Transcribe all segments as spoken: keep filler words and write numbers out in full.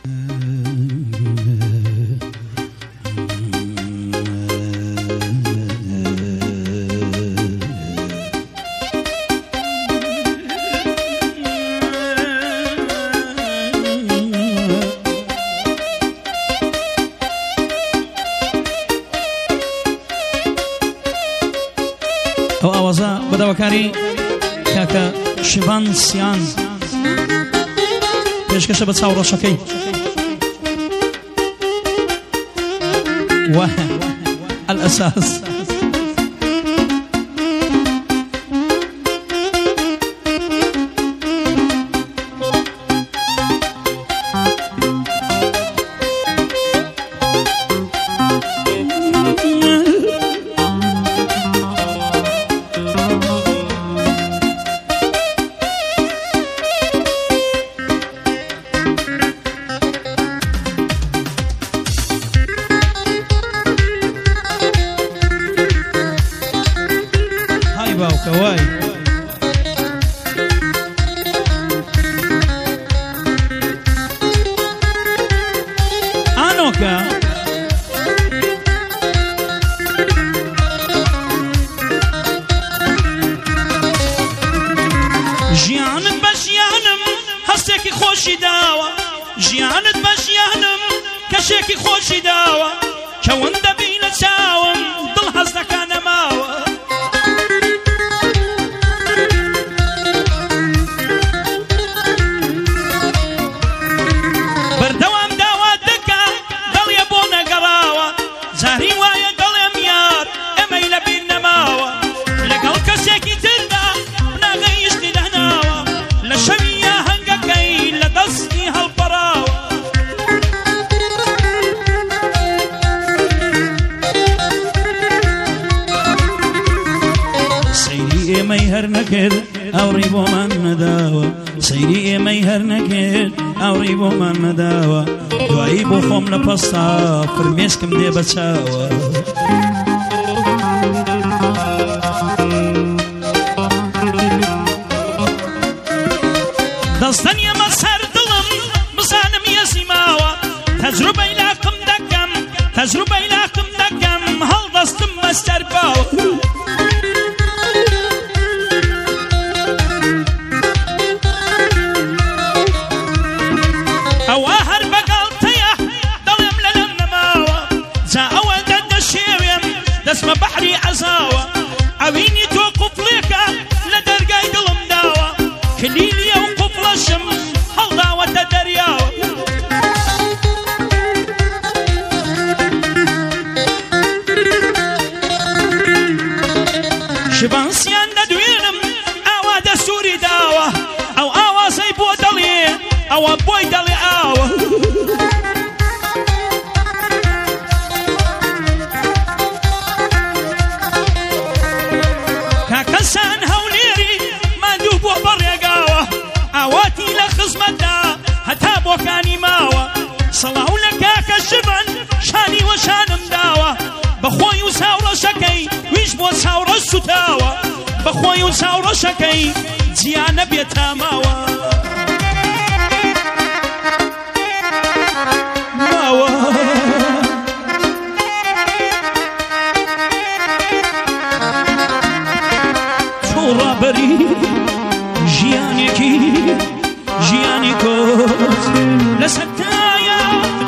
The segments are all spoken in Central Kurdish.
ئەو ئاوازە بەداوەکاری کاکە شیڤان سیان پێشکەشە بە چاوڕەشەکەی وه الأساس باوکەوای ئانۆکە ژیانت بە ژیانم هەستێکی خۆشی داوە ژیانت بە ژیانم کەشێکی خۆشی داوە کەوەندە بینە چاوم دڵ هەستەکە نەماوە زاری وایە دڵێم یار ئەمەی لە بیر نەماوە لەگەڵ کەسێکی تردا ناگەیشتی دەهناوە لە شەوی یا هەنگەکەی لە دەستی هەڵپەڕاوە سەیری ئێمەی هەر نەکرد ئەوڕی بۆمان نەداوە سەیری ئێمەی هەر نەکرد ئەوڕی بۆمان نەداوە دوایی بۆ خۆم لە پەستا فرمێسکم دێ بە چاوە دەستەن ئێمە سەر دڵم بزانم یەزی ماوە تەجروبەی لاقم دەکەم تەجروبەی لاقم دەکەم هەڵدەستم بەسەر باوە ئەوە هەر بەگاڵتەیە دڵێم لە لەم نەماوە جا ئەوە دەردەشێوێم دەستمە بەحری عەزاوە ئەوینی تۆ قوفڵێکە لە دەرگای دڵم داوە کلیلیە و قوفڵەشم هەڵداوەتە دەریاوە شیڤانسیان دەدوێنم ئاوا دەسووری داوە ئەو ئاوازەی بۆ دەڵێ ئەوە بۆی دەڵێ ئاوە کاکەسان هەولێری ماندوو بۆ بەڕێگاوە ئاواتی لە خزمەتدا هەتا بۆکانی ماوە سەڵاو لە کاکە شیڤان شانی وەشانم داوە بەخۆی و چاوڕەشەکەی ویش بۆ چاوڕەش سوتاوە بەخۆی و چاوڕەشەکەی جیانە بێتاماوە ماوە تۆ ڕابەری ژیانێکی ژیانی کۆت لەسەر تایە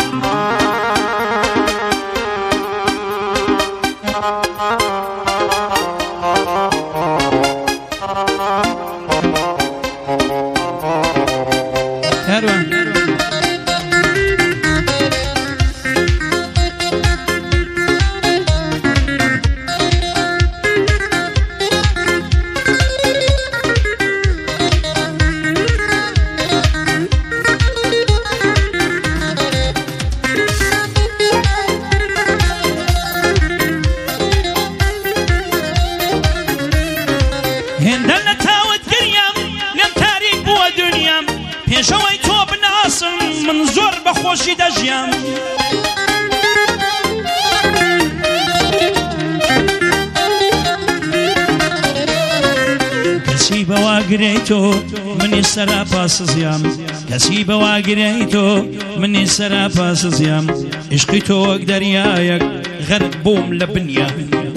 هەروە هێندە لە تاوت گریام لێم تاریک بووە دونیام پێشەوەی تۆ بناسم من زۆر بەخۆشی دەژیام کەسی بەواگرێیتۆ منی سەرا پاسزیام کەسی بەواگرێیتۆ منی سەرا پاسزیام عشقی تۆ وەک دەریایەک غەرق بووم لە بنیا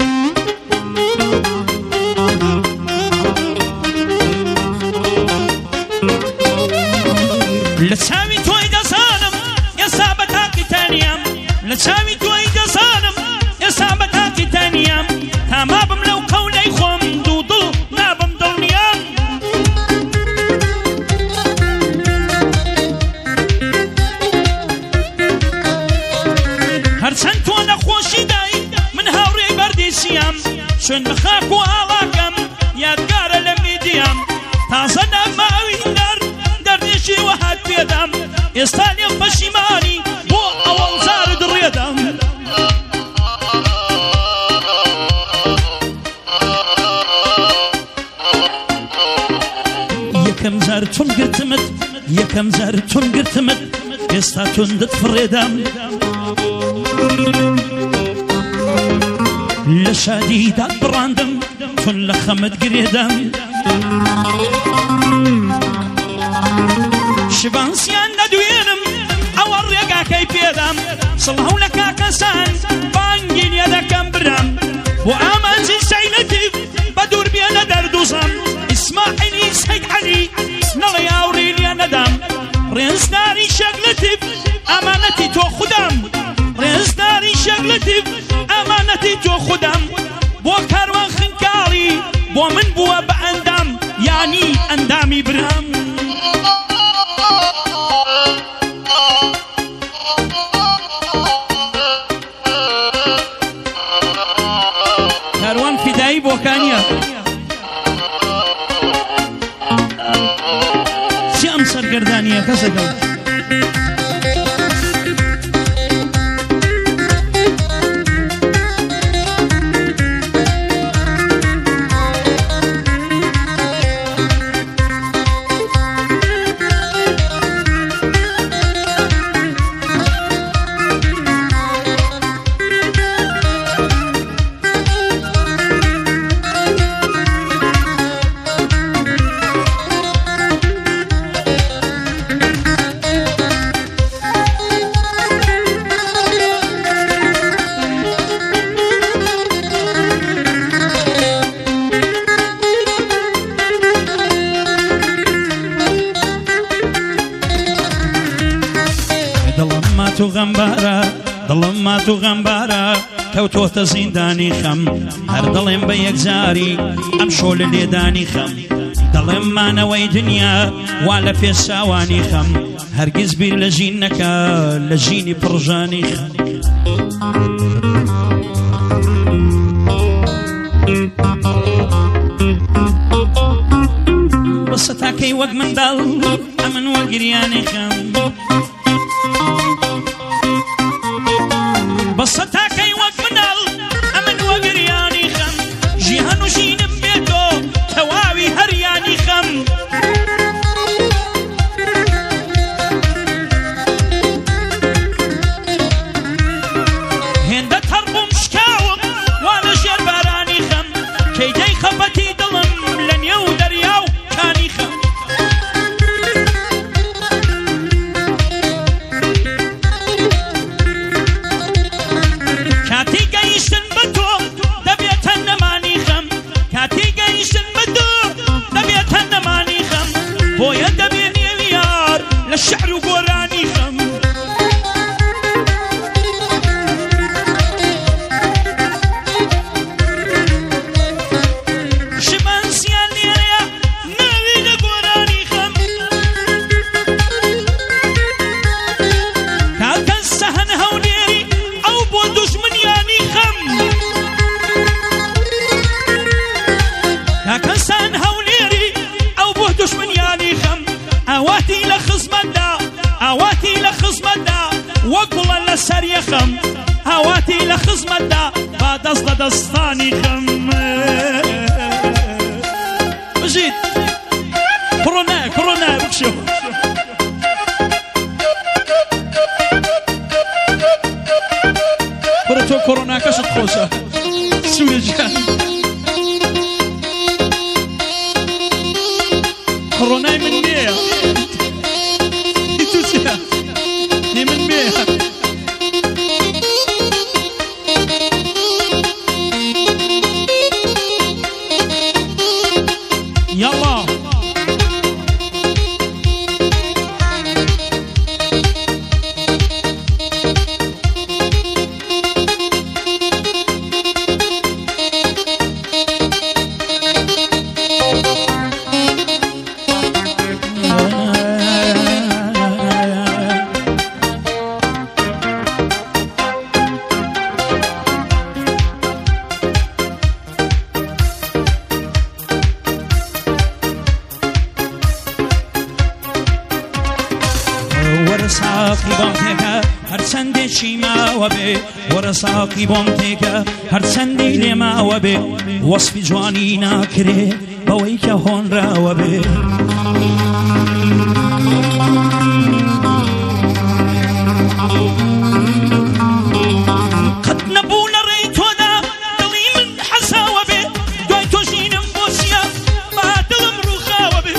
لە چاوی تۆی دەزانم ئێستا بە تاقی تانیام لە چاوی تۆی دەزانم ئێستا بە تاقی تانیام تاما بم لەو قەولەی خۆم دوو دڵ نابم دڵنیام هەرچەند تۆ نەخۆشی دای من هاوڕێی بەردیسیام شوێن بە خاک و ئاڵاکەم یادگارە لە میدیام تازە ناماوی دەر دەردێشی وەهات پێدام ئێستا لێم پەشیمانی بۆ ئەوەڵزارت ڕێدام یەکەم جار چۆن گرتمت یەکەم جار چۆن گرتمت ئێستا توندت فڕێدام لە شادیدا بڕاندم چۆن لە خەمت گرێدام شبانسیان نەدوێنم ئەوە ڕێگاکەی پێدام سڵاو لە کاکەسان بانگی لێ دەکەم برام بۆ ئامانجی سەیلەتیف بە دوور بێنە دەردوزەم ئیسماعیلی سەید عەلی نەڵێ ئاوڕێ لێ نەدام ڕێزداری شەگلەتیف ئەمانەتی تۆ خودام ڕێزداری شەگلەتیف ئەمانەتی تۆ خودام بۆ کاروان خنکاڵی بۆ من بووە بە ئەندام یانی ئەندامی برام کاروان فیدایی بۆکانیە چی ئەم سەرگەردانیە کەسەکە تو غەمبارە دڵم مات و غەمبارە کەوتۆتە زیندانی خەم هەر دڵێم بە یەکجاری ئەم شۆ لە لێدانی خەم دڵێم مانەوەی دنیا وا لە پێشاوانی خەم هەرگیز بیر لە ژین نەکا لە ژینی پڕژانی خەم بەسە تاکەی وەک منداڵ ئەمن وە گریانی خەم بەسە تاکەی وەک مناڵ ئەمن وە گریانی خەم ژیهەن و ژینم بێتۆ تەواوی هەریانی خەم هێندە تەڕ بووم شکاوم وا لە ژێر بارانی خەم کەیدەی خەفەتی دڵم لە نێو دەریا و کانی خەم کاتی گەیشتن بە تۆ دەبێتە نەمانی خەم کاتی گەیشتن بە تۆ دەبێتە نەمانی خەم بۆیە دەبێنێ یار لە شەعر و گۆرانی خەم شبانسیان لێرەیە ناوی لە گۆرانی خەم کاکەس سەهەن هەولێری ئەو بۆ دوژمنیانی خەم کاکەسان هەولێری ئەو بۆ دوژمنیانی خەم ئاواتی لە خزمەتدا ئاواتی لە خزمەتدا وەک بڵە لە سەر یەخەم ئاواتی لە خزمەتدا با دەست لە دەستانی خەم بژیت کڕۆنا کڕۆنا بکشێ برە تۆ کۆڕۆناکەشت خۆشە سوورە جیان ورساقي بومتك هرسندي شيما وبي ورساقي بومتك هرسندي لما وبي وصف جواني ناكري بويك هون را وبي قد نبونا ريتونا دلي من حساوة بي دوي توجين بوسيا ما دلم رخاوة بي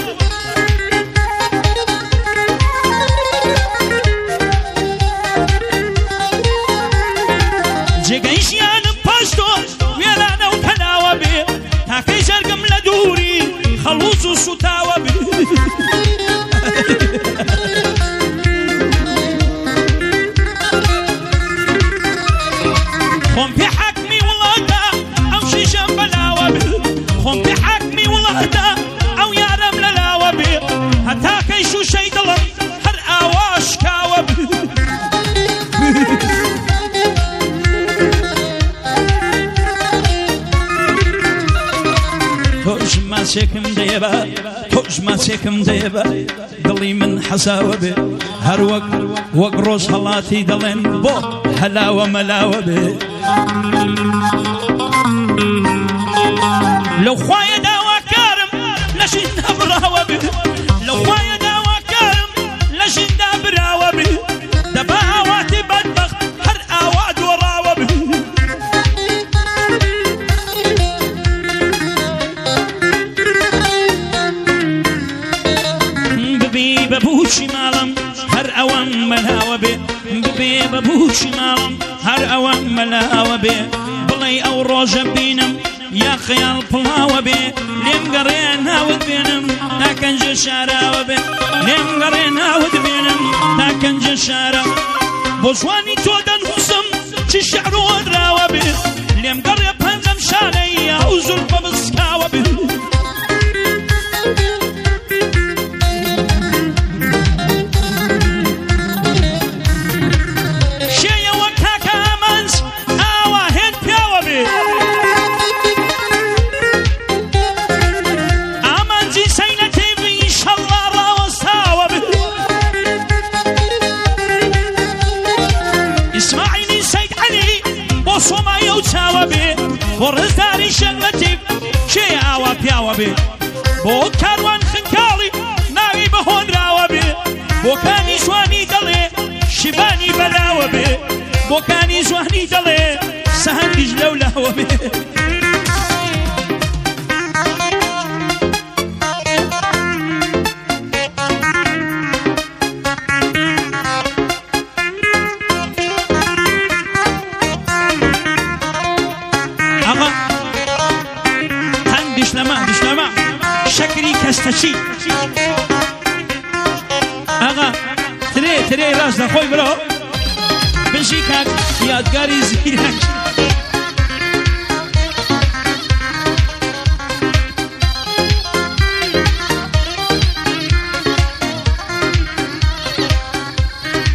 جيغيش يانم باشتو ويلانا وبناوة بي تاكي جرقم لدوري خلوص وسطاوة بي خم بحكمي والله دا أو شي جنب لاوة خم بحكمي والله دا أو يارم للاوة بي هتا كيشو شي دلم هر آواش كاوة توش ما سيكم ديبا توش ما سيكم ديبا دلي من حساوة بي هر وقت وقت روز هلاتي دلين بو هلاوة ملاوة بي لو خوايا داوا كارم لشين دابراوة بي لو خوايا داوا كارم لشين دابراوة بي دبا هواتي بدبخت هر آواد وراوة بي ببي ببوشي مالم هر اوان ملاوة بي ببي ببوشي مالم هر اوان ملاوة بي بلي او روجة بينم يا خيال بلاوة بي لم قرين هاود بينم تاكن جشارة بي لم قرين هاود بينم تاكن جشارة بوزواني تودن حسم تشعرون راوة بي لم قريب هنم شاني اوزل ببسكاوة بي ورزداري شغلتي شي آوا بياوا بي بو كاروان خنكالي ناوي بهون راوا بي بو كاني جواني دلي شباني بلاوا بي بو كاني جواني دلي سهندي جلولاوا بي كستشي اغا تري تري راس خوي برو بنشيكاك يادقاري زينك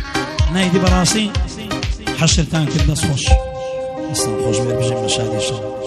نايدي براسي حشرتان كده صوش اصلا خوش بير بجي مشاهدي شغل